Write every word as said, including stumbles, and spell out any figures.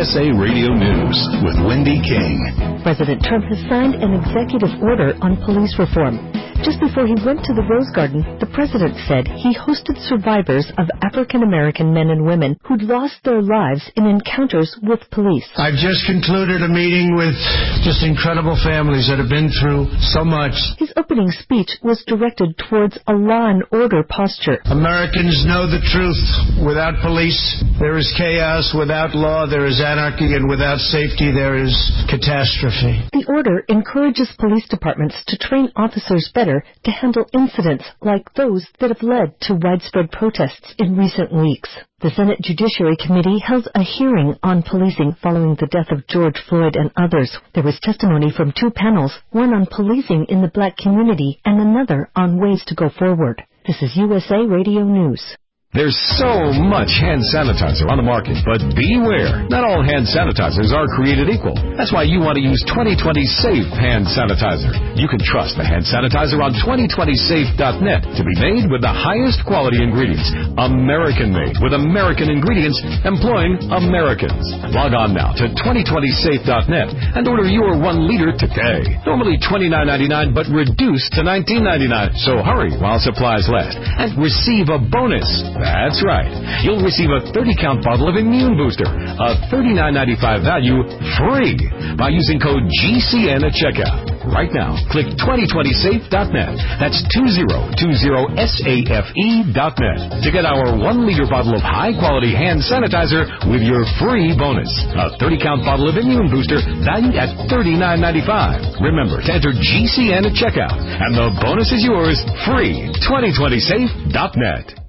S A Radio News with Wendy King. President Trump has signed an executive order on police reform. Just before he went to the Rose Garden, the president said he hosted survivors of African-American men and women who'd lost their lives in encounters with police. I've just concluded a meeting with just incredible families that have been through so much. His opening speech was directed towards a law and order posture. Americans know the truth. Without police, there is chaos. Without law, there is anarchy. And without safety, there is catastrophe. The order encourages police departments to train officers better to handle incidents like those that have led to widespread protests in recent weeks. The Senate Judiciary Committee held a hearing on policing following the death of George Floyd and others. There was testimony from two panels, one on policing in the black community and another on ways to go forward. This is U S A Radio News. There's so much hand sanitizer on the market, but beware. Not all hand sanitizers are created equal. That's why you want to use twenty twenty Safe Hand Sanitizer. You can trust the hand sanitizer on twenty twenty safe dot net to be made with the highest quality ingredients. American-made with American ingredients employing Americans. Log on now to twenty twenty safe dot net and order your one liter today. Normally twenty-nine ninety-nine, but reduced to nineteen ninety-nine. So hurry while supplies last and receive a bonus. That's right. You'll receive a thirty count bottle of Immune Booster, a thirty-nine ninety-five value, free by using code G C N at checkout. Right now, click twenty twenty safe dot net. That's twenty twenty safe dot net to get our one liter bottle of high-quality hand sanitizer with your free bonus. A thirty count bottle of Immune Booster valued at thirty-nine ninety-five. Remember to enter G C N at checkout, and the bonus is yours free. twenty twenty safe dot net.